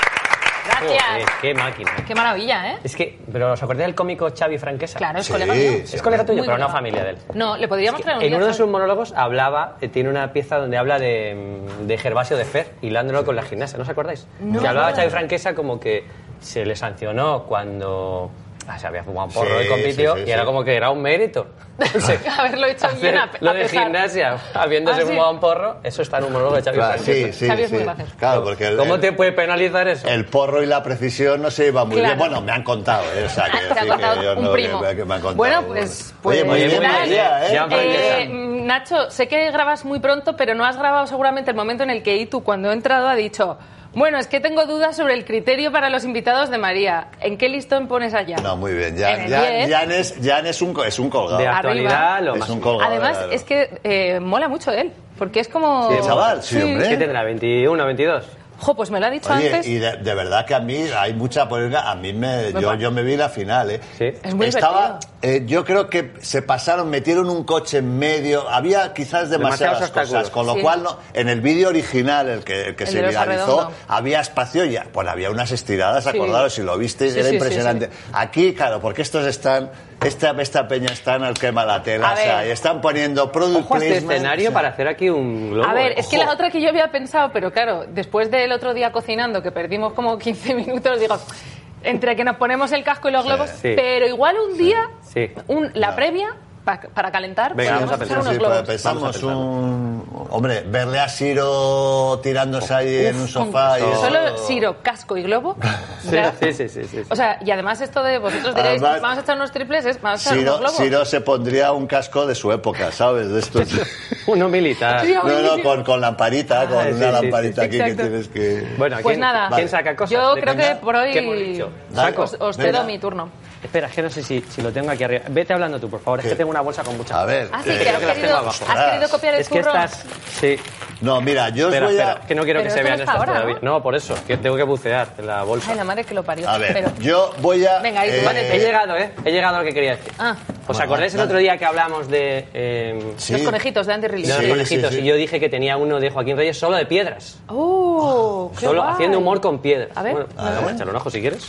Joder, Gracias. qué máquina. Qué maravilla, ¿eh? Es que, pero ¿os acordáis del cómico Xavi Franquesa? Claro, es Sí, colega mío. sí. Es colega tuyo, Muy pero no colega. familia de él. No, le podríamos traer un En día. uno de sus ¿sabes? monólogos hablaba, eh, tiene una pieza donde habla de, de Gervasio de Fer, hilándolo con la gimnasia, ¿no os acordáis? No. Que hablaba Xavi Franquesa como que se le sancionó cuando ah, se había fumado un porro Sí, y compitió, sí, sí, y era sí. como que era un mérito. Haberlo hecho bien a, Hacer lo a de pesar. gimnasia, habiéndose Ah, sí. fumado un porro, eso está en un monólogo de Xavi Claro, Franquesa. sí, sí, Xavi es muy sí. gracioso. Claro, porque el, ¿Cómo el- te puede penalizar eso? el porro y la precisión no se iba muy Claro. bien. Bueno, me han contado, ¿eh? O sea, Ah, quiero te ha decir contado que yo un no- primo. que- que me han contado. Bueno, pues- pues- Oye, muy Oye, bien, muy María, bien. ¿eh? Ya, Franquesa. Eh, Nacho, sé que grabas muy pronto, pero no has grabado seguramente el momento en el que Itu, cuando ha entrado, ha dicho: bueno, es que tengo dudas sobre el criterio para los invitados de María. ¿En qué listón pones allá? No, muy bien. En Jan, el Jan, diez. Jan es, Jan es un, co- es un colgado. De Arriba. actualidad, lo Es más. un colgado. Además, claro. es que eh, mola mucho él, porque es como... Sí, chaval, sí, hombre. ¿Qué tendrá? ¿veintiuno, veintidós? Jo, pues me lo ha dicho Oye, antes. y de, de verdad que a mí hay mucha polémica. A mí me, Me yo, pa- yo me vi la final, ¿eh? Sí. Es muy Estaba, eh, yo creo que se pasaron, metieron un coche en medio. Había quizás demasiadas Demasiados obstáculos. cosas, con lo Sí. cual no, en el vídeo original, el que, el que El se de Rosa viralizó, Redondo. había espacio ya. Bueno, había unas estiradas, Sí. acordaros, si lo visteis, Sí, era sí, sí, impresionante. Aquí, claro, porque estos están, esta, esta peña están al quema la tela, A o sea, ver. y están poniendo product Ojo a este placement, escenario o sea, para hacer aquí un globo. A ver, eh. es que Ojo. la otra que yo había pensado, pero claro, después del otro día cocinando, que perdimos como quince minutos, digo, entre que nos ponemos el casco y los globos, Sí. pero igual un día, Sí. un- la No. previa, pa- para calentar, Venga, podemos vamos a hacer pensar, unos sí, globos. pues pensamos Vamos a pensarlo. un... Hombre, verle a Siro tirándose ahí en un Con- sofá y eso... Solo Siro, casco y globo. Sí, ya. sí, sí, sí, sí, sí. O sea, y además esto de vosotros diréis, Además- vamos a echar unos triples, es, vamos a echar unos Ciro, globos. Ciro se pondría un casco de su época, ¿sabes? De estos... Uno militar. Sí, No, no, con, con lamparita, con Ah, sí, una sí, lamparita sí, aquí que exacto. tienes que... Bueno, Pues ¿quién, nada. ¿quién Vale. saca cosas? Yo de creo venga? que por hoy ¿Qué hemos dicho? Dale. Saco. os, os Venga. cedo mi turno. Espera, es que no sé si, si lo tengo aquí arriba. Vete hablando tú, por favor. Es ¿Qué? que tengo una bolsa con muchas A ver, Ah, sí, eh, que creo has que las querido, tengo abajo. has querido copiar el Es que turrón. estas... Sí. No, mira, yo os Espera, voy a... espera, que no quiero Pero que se esto vean no está estas ahora, todavía. ¿no? ¿no? por eso, que tengo que bucear en la bolsa. Ay, la madre que lo parió. A ver, Pero- yo voy a... Venga, ahí tú, eh, vale, He llegado, ¿eh? He llegado a lo que quería decir. Ah, ¿Os Bueno, acordáis el dale. otro día que hablamos de... eh, sí. los conejitos de Andy de Riley. los Sí, conejitos? sí, sí. Y yo dije que tenía uno de Joaquín Reyes solo de piedras. ¡Oh! qué Solo guay. haciendo humor con piedras. A ver. Bueno, A ver. vamos a echarle un ojo si quieres.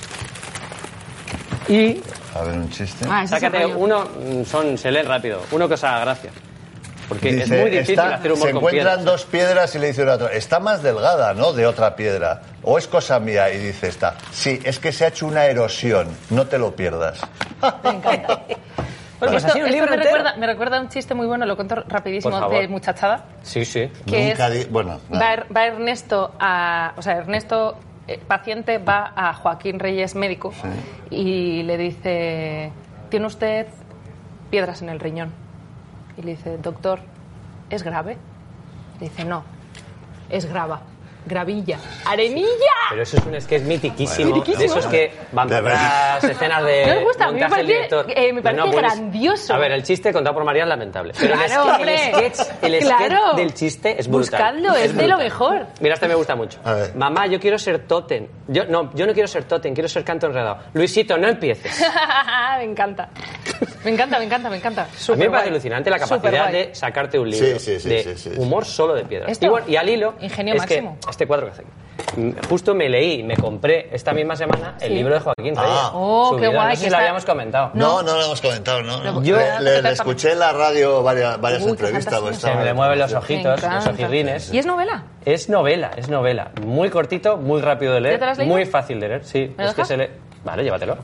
Y A ver, un chiste. Ah, ese es sácate el rollo. uno, mm, son, se leen rápido, uno que os haga gracia. Porque es Dice, muy difícil está- hacer humor se con encuentran piedras. dos piedras y le dice una otra, está más delgada, ¿no?, de otra piedra. ¿O es cosa mía? Y dice esta, sí, es que se ha hecho una erosión, no te lo pierdas. Me encanta. Pues Esto- así un esto libro me, entero. recuerda, me recuerda a un chiste muy bueno, lo cuento rapidísimo, Por favor. de muchachada. Sí, sí. Que Nunca es- di- bueno, va, nada. Er- va Ernesto a... O sea, Ernesto, eh, paciente, va a Joaquín Reyes, médico, y le dice, ¿tiene usted piedras en el riñón? Y le dice, doctor, ¿es grave? Le dice, no, es grava. gravilla, arenilla. Pero eso es un sketch mitiquísimo. Bueno, de esos que van De por verdad. las escenas de ¿No os gusta? A mí me montaje del parece- director. eh, me parece buenísimo. grandioso. A ver, el chiste contado por María es lamentable. Pero el Claro, sketch- hombre. el sketch, el sketch Claro. del chiste es brutal. Buscadlo, es de brutal. lo mejor. Mira, este me gusta mucho. A ver. Mamá, yo quiero ser Totem. Yo, no, yo no quiero ser Totem, quiero ser Canto Enredado. Luisito, no empieces. Me encanta. Me encanta, me encanta, me encanta. A mí me Superguay. parece alucinante la capacidad Superguay. de sacarte un libro Sí, sí, sí, de sí, sí, sí. humor solo de piedras. ¿Esto? Y, bueno, y al hilo, Ingenio es máximo. que este cuadro que hace aquí. Mm, Justo me leí, me compré esta misma semana el Sí. libro de Joaquín Reyes. Ah. Oh, Su qué vida. guay, No sé que si lo está- habíamos comentado. No, no lo hemos comentado, ¿no? no. Yo- le, le- le escuché en la radio varias, varias Uy, qué entrevistas. fantasía. pues Se me estaba- le mueven los Me ojitos, los encanta. ojirrines. ¿Y es novela? Es novela, es novela. Muy cortito, muy rápido de leer, ¿Ya te lo has leído? muy fácil de leer. Sí, ¿Me es que dejas? se lee. Vale, llévatelo.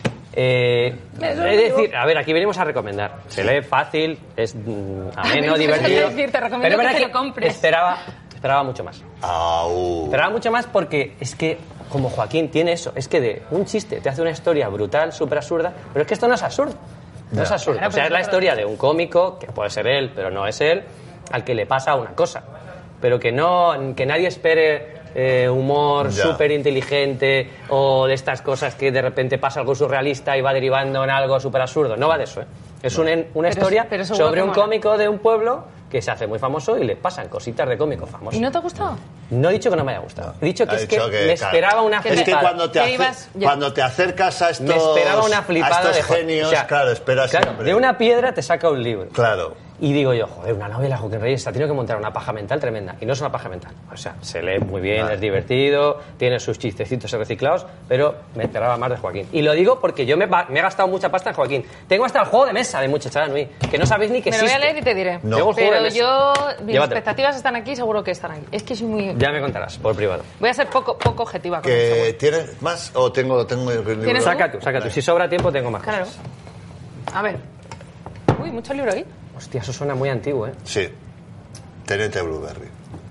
Eh, Me es lo digo. decir, a ver, aquí venimos a recomendar. Se lee fácil, es mm, ameno, Pensé que divertido. ibas a decir, te recomiendo Pero es que verdad te lo compres. Esperaba, esperaba mucho más. Au. Esperaba mucho más porque es que, como Joaquín tiene eso, es que de un chiste te hace una historia brutal, súper absurda, pero es que esto no es absurdo. No Ya. es absurdo. Claro, O sea, pero es la es historia de un cómico, que puede ser él, pero no es él, al que le pasa una cosa. Pero que no, que nadie espere eh, humor Ya. súper inteligente o de estas cosas que de repente pasa algo surrealista y va derivando en algo súper absurdo. No va de eso, ¿eh? Es un- una Pero- historia pero seguro sobre que un mola. cómico de un pueblo que se hace muy famoso y le pasan cositas de cómico famoso. ¿Y no te ha gustado? No he dicho que no me haya gustado. He dicho que Ha es que, dicho que, me claro. esperaba una Es que flipada. cuando te, Que ace- ibas- ya. cuando te acercas a estos, Me esperaba una flipada a estos de Joaquín. genios, O sea, claro, esperas claro, siempre. de una piedra te saca un libro. Claro. Y digo yo, joder, una novela de Joaquín Reyes, se ha tenido que montar una paja mental tremenda. Y no es una paja mental. O sea, se lee muy bien, Vale. es divertido, tiene sus chistecitos reciclados, pero me esperaba más de Joaquín. Y lo digo porque yo me, va- me he gastado mucha pasta en Joaquín. Tengo hasta el juego de mesa de Muchachada Nui, que no sabéis ni que Me lo voy existe. a leer y te diré. No. Tengo el juego de Pero mesa. yo, mis Llévatelo. expectativas están aquí, seguro que están aquí. Es que soy muy... Ya me contarás, por privado. Voy a ser poco, poco objetiva con Que esto. ¿Tienes más o tengo, tengo el libro? ¿Tienes Saca tú, saca tú. Si sobra tiempo, tengo más Claro. cosas. A ver. Uy, mucho libro ahí. Hostia, eso suena muy antiguo, ¿eh? Sí. Teniente Blueberry.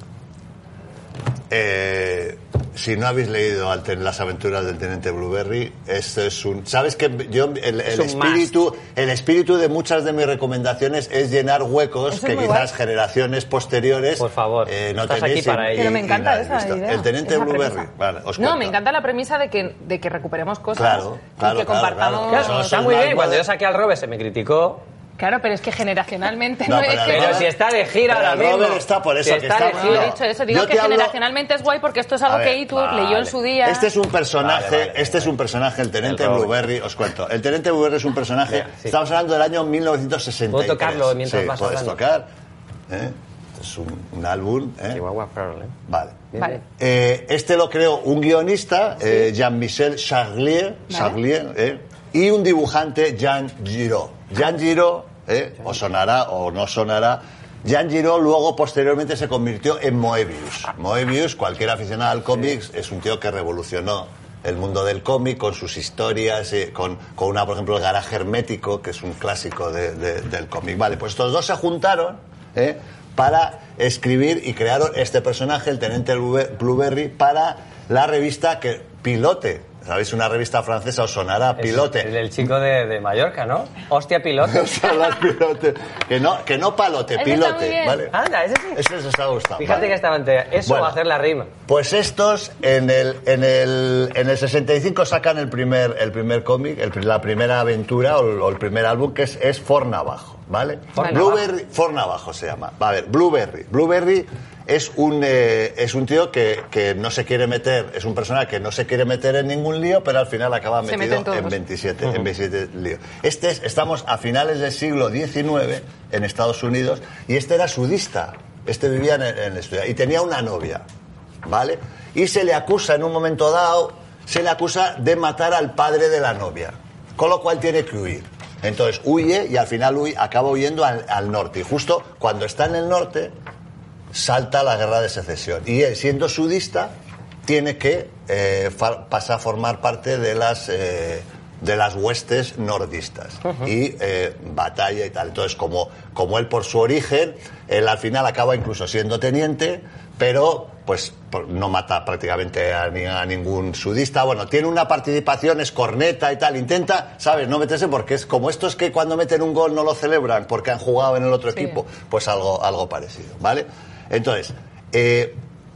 Eh, si no habéis leído al ten- las aventuras del Teniente Blueberry, esto es un... ¿Sabes que yo el, el un espíritu el espíritu de muchas de mis recomendaciones es llenar huecos Eso es que muy quizás guay. generaciones posteriores Por favor, eh, no estás tenéis aquí para y- ello. Pero me y- y encanta no habéis esa visto. idea. El Teniente esa Blueberry. premisa. Vale, os No, cuento. me encanta la premisa de que, de que recuperemos cosas Claro, y claro, que claro, compartamos... claro. Claro, Eso está es muy más bien. Cuando moderno. yo saqué al Robert se me criticó. Claro, pero es que generacionalmente No, no, pero es que... el Pero Robert- si está de gira Pero ahora el mismo. Robert está por eso, Si que está de está- No gira. he dicho eso, digo Yo que te hablo- generacionalmente es guay porque esto es algo A ver, que Itu vale. leyó en su día. Este es un personaje, Vale, vale, este es un personaje, el Teniente El Robert. Blueberry, os cuento. El Teniente Blueberry es un personaje, Mira, sí. estamos hablando del año mil novecientos sesenta y tres. ¿Puedo tocarlo mientras sí, vas puedes hablando? tocar. ¿eh? Es un, un álbum. ¿eh? Chihuahua Problem. Vale. Vale. Eh, este lo creó un guionista, eh, Jean-Michel Charlier, Charlier ¿eh? y un dibujante, Jean Giraud. Jean Giraud, ¿eh? o sonará o no sonará, Jean Giraud luego posteriormente se convirtió en Moebius. Moebius, cualquier aficionado al cómics, es un tío que revolucionó el mundo del cómic con sus historias, eh, con, con una, por ejemplo, el Garaje Hermético, que es un clásico de- de- del cómic. Vale, pues estos dos se juntaron ¿eh? para escribir y crearon este personaje, el Teniente Blue- Blueberry, para la revista que Pilote. ¿Sabéis? Una revista francesa os sonará, Pilote. El del chico de, de Mallorca, ¿no? Hostia, pilote. Son las Pilote. Que no, que no palote, Ese está muy pilote. bien. ¿Vale? Anda, ese sí. Ese os ha gustado. Fíjate ¿vale? que estaba entre eso Bueno. o hacer la rima. Pues estos en el en el en el sesenta y cinco sacan el primer el primer cómic, el- la primera aventura o el, o el primer álbum que es, es For Navajo, ¿vale? Vale. Blueberry, For Navajo se llama. Va a ver, Blueberry. Blueberry es un eh, es un tío que, que no se quiere meter, es un personaje que no se quiere meter en ningún lío, pero al final acaba Se mete metido en todos. en veintisiete, en veintisiete líos. Este es, estamos a finales del siglo diecinueve en Estados Unidos y este era sudista. Este vivía en el, en el estudio y tenía una novia, ¿vale? Y se le acusa en un momento dado, se le acusa de matar al padre de la novia, con lo cual tiene que huir. Entonces huye y al final huye, acaba huyendo al, al norte. Y justo cuando está en el norte, salta la guerra de secesión. Y él, siendo sudista, tiene que eh, fa- pasar a formar parte de las... eh, de las huestes nordistas y eh, batalla y tal. Entonces, como, como él por su origen, él al final acaba incluso siendo teniente, pero pues por- no mata prácticamente a, ni- a ningún sudista. Bueno, tiene una participación, es corneta y tal, intenta, ¿sabes? No meterse porque es como estos que cuando meten un gol no lo celebran porque han jugado en el otro Sí. equipo, pues algo, algo parecido, ¿vale? Entonces, eh,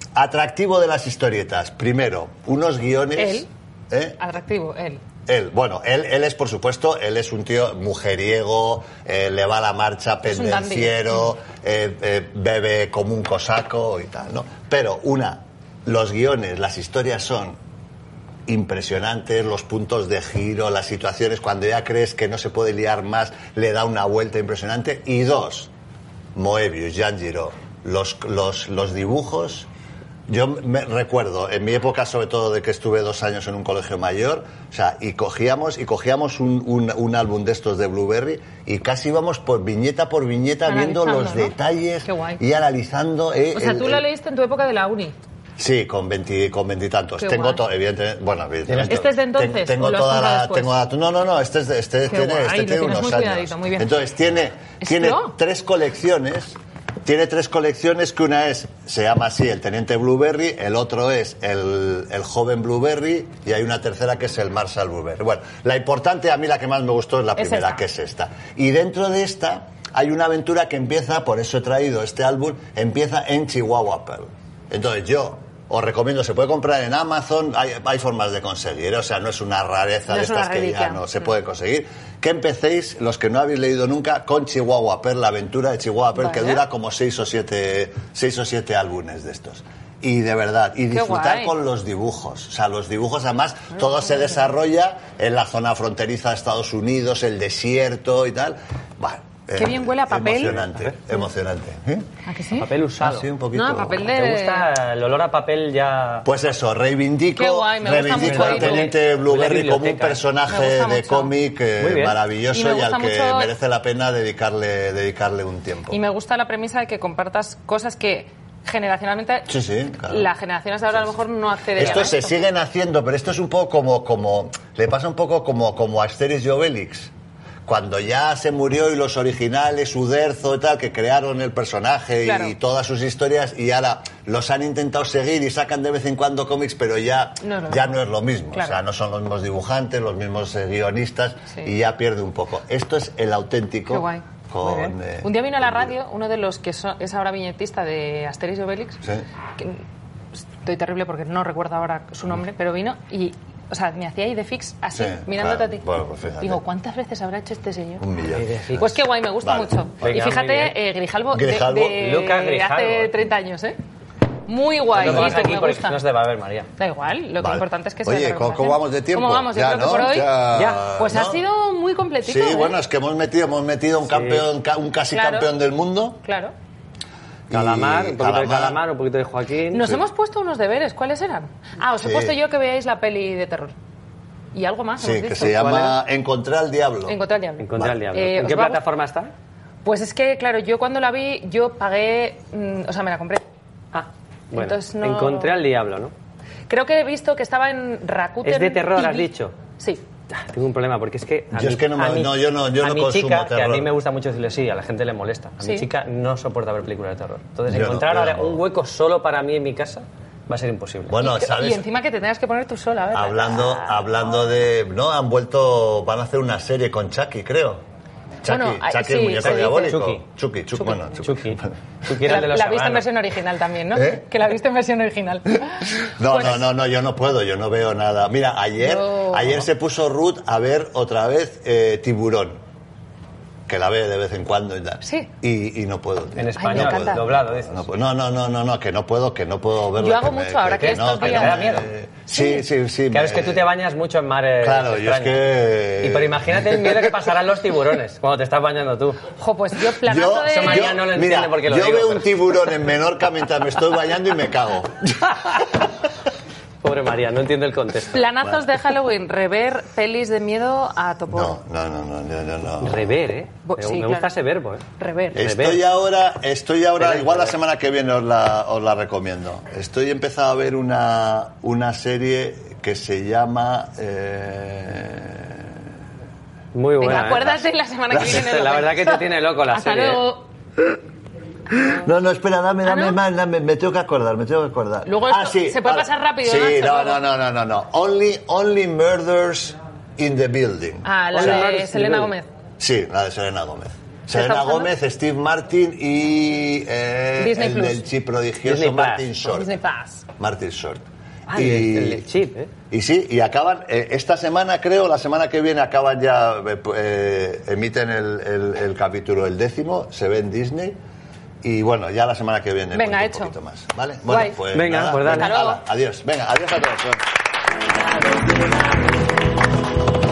atractivo de las historietas. Primero, unos guiones... Él. ¿eh? Atractivo, él. Él, bueno, él, él es, por supuesto, él es un tío mujeriego, eh, le va la marcha, Es un dandy. pendenciero, eh, eh, bebe como un cosaco y tal, ¿no? Pero, una, los guiones, las historias son impresionantes, los puntos de giro, las situaciones, cuando ya crees que no se puede liar más, le da una vuelta impresionante. Y dos, Moebius, Jean Giraud, los, los, los dibujos... Yo me recuerdo, en mi época, sobre todo de que estuve dos años en un colegio mayor, o sea, y cogíamos, y cogíamos un, un, un álbum de estos de Blueberry y casi íbamos por viñeta por viñeta viendo los ¿no? detalles Qué guay. y analizando... Eh, O sea, el- tú lo el- leíste en tu época de la uni. Sí, con veinte, con veintitantos. Qué Tengo guay. todo, evidentemente, bueno, evidentemente. ¿Este es de entonces ten- Tengo o lo has toda comprado la, después? tengo la- no, no, no, este es de, este Qué tiene, guay, este lo tiene tienes unos muy años. cuidadito, muy bien. Entonces tiene, ¿Es tiene pro? tres colecciones. Tiene tres colecciones, que una es, se llama así, el Teniente Blueberry, el otro es el, el Joven Blueberry y hay una tercera que es el Marshal Blueberry. Bueno, la importante, a mí la que más me gustó es la Es primera, esta. que es esta. Y dentro de esta hay una aventura que empieza, por eso he traído este álbum, empieza en Chihuahua Pearl. Entonces yo os recomiendo, se puede comprar en Amazon, hay, hay formas de conseguir, o sea, no es una rareza No de es una estas que ya reliquia. no se puede conseguir. Que empecéis, los que no habéis leído nunca, con Chihuahua Pearl, la aventura de Chihuahua Pearl, Vale. que dura como seis o siete, seis o siete álbumes de estos. Y de verdad, y disfrutar guay. con los dibujos. O sea, los dibujos, además, todo se desarrolla en la zona fronteriza de Estados Unidos, el desierto y tal. Bueno, Qué bien huele a papel. Emocionante, emocionante. ¿Eh? ¿A que sí? Papel usado. Ah, sí, un poquito. No, papel de... ¿Te gusta el olor a papel ya...? Pues eso, reivindico, Qué guay, me gusta reivindico mucho al ahí, Teniente huele- Blueberry huele a como un biblioteca. personaje Me gusta de mucho. cómic eh, Muy bien. Y maravilloso me y, al gusta que mucho- merece la pena dedicarle, dedicarle un tiempo. Y me gusta la premisa de que compartas cosas que generacionalmente Sí, sí, claro. las generaciones de ahora a lo mejor no accederían Esto a se esto. siguen haciendo, pero esto es un poco como, como le pasa un poco como, como a Asterix y Obelix. Cuando ya se murió y los originales, Uderzo y tal, que crearon el personaje y- Claro. y todas sus historias, y ahora los han intentado seguir y sacan de vez en cuando cómics, pero ya No es lo ya mismo. no es lo mismo. Claro. O sea, no son los mismos dibujantes, los mismos eh, guionistas, Sí. y ya pierde un poco. Esto es el auténtico. Qué guay. Con, Muy bien. eh, Un día vino a la con- radio uno de los que son- es ahora viñetista de Asterix y Obelix. Sí. que- estoy terrible porque no recuerdo ahora su nombre, pero vino y, o sea, me hacía Idefix así, Sí, mirándote claro. a ti. Bueno, pues fíjate. Digo, ¿cuántas veces habrá hecho este señor? Un millón. Pues qué guay, me gusta Vale. mucho. Venga, y muy fíjate, bien. eh, Grijalvo, de- Grijalvo. de, Lucas Grijalvo. hace treinta años, ¿eh? Muy guay, No te pongas y tú, aquí me porque gusta. no se te va a ver, María. Da igual, lo que Vale. importante es que Oye, sea ¿cómo, cómo vamos de tiempo? ¿Cómo vamos? Yo Ya, creo que ¿no? por hoy... Ya, Ya. Pues ¿no? ha sido muy completito, Sí, ¿eh? bueno, es que hemos metido, hemos metido un campeón, ca- un casi Claro. campeón del mundo. Claro. Calamar, Y un poquito de Calamar. Calamar, un poquito de Joaquín. Nos Sí. hemos puesto unos deberes, ¿cuáles eran? Ah, os he Sí. puesto yo que veáis la peli de terror. Y algo más, Sí, hemos que dicho. se llama Encontrar al Diablo. Encontrar al diablo. Encontrar al Vale. diablo. Eh, ¿En os qué vamos- plataforma está? Pues es que, claro, yo cuando la vi, yo pagué... mm, o sea, me la compré. Ah, bueno. Entonces no- Encontré al diablo, ¿no? Creo que he visto que estaba en Rakuten ¿Es de terror, T V. has dicho? Sí. Ah, tengo un problema porque es que a Yo mi, es que no me- a mi- no, yo no- yo a no mi consumo chica, que a terror. mí me gusta mucho decirle sí, a la gente le molesta. A Sí. mi chica no soporta ver películas de terror. Entonces Yo no, encontrar yo ahora no. un hueco solo para mí en mi casa va a ser imposible. Bueno, y, ¿sabes? y encima que te tengas que poner tú sola, ¿verdad? Hablando, hablando de... No, han vuelto... Van a hacer una serie con Chucky, creo. Chucky, Bueno, ah, Chucky sí, el se muñeco dice. diabólico. Chucky. Chucky, Chucky, bueno, Chucky. Chucky. Chucky era La, el de los la viste en Serrano. versión original también, ¿no? ¿Eh? Que la viste en versión original. No, Pues- no, no, no, yo no puedo, yo no veo nada. Mira, ayer, Yo- ayer se puso Ruth a ver otra vez eh, Tiburón, que la ve de vez en cuando y tal. Sí. Y, y no puedo. tío. En me español, encanta. doblado, dices. No, puedo. no, no, no, no, no, que no puedo, que no puedo verlo. Yo hago que me- mucho ahora que estos no, días- no ¿Te da me- miedo? Sí, sí, sí. Claro, es me- que tú te bañas mucho en mares Claro, yo es extraños. que- Y pero imagínate el miedo que pasarán los tiburones cuando te estás bañando tú. Jo, pues yo planazo Yo, de... Eso María no lo entiende mira, porque lo yo digo, veo pero- un tiburón en Menorca mientras me estoy bañando y me cago. Pobre María, no entiende el contexto. Planazos de Halloween, rever pelis de miedo a topo. No, no, no, no, no, no. Rever, ¿eh? Bo- Me, sí, me claro. gusta ese verbo, ¿eh? Rever. Eh, Estoy ahora, estoy ahora, Rever, igual la rever. semana que viene os la, os la recomiendo. Estoy empezando a ver una, una serie que se llama... eh, Muy buena. Venga, ¿eh? acuérdate la semana que viene. lo La ves. verdad que te tiene loco la Hasta serie. ¿eh? luego. No, no, espera, dame, dame, ¿no? más, dame, me tengo que acordar, me tengo que acordar. Luego ah, esto- sí, se puede vale. pasar rápido, Sí, Nacho, no, luego. no, no, no, no. Only, only Murders in the Building. Ah, la O sea, de Selena Gómez. Sí, la de Selena Gómez. Selena está buscando? Gómez, Steve Martin y eh, Disney el Plus. del chip prodigioso Disney Plus. Martin Short. Disney Plus. Martin Short. Ah, el, el del chip, ¿eh? Y sí, y acaban, eh, esta semana creo, la semana que viene acaban ya, eh, eh, emiten el, el, el capítulo, el décimo, se ve en Disney. Y bueno, ya la semana que viene Venga, cuento hecho. un poquito más, ¿vale? Bueno, Guay. pues Venga, nada, pues dale. venga, Hasta luego. hala, adiós. Venga, adiós a todos.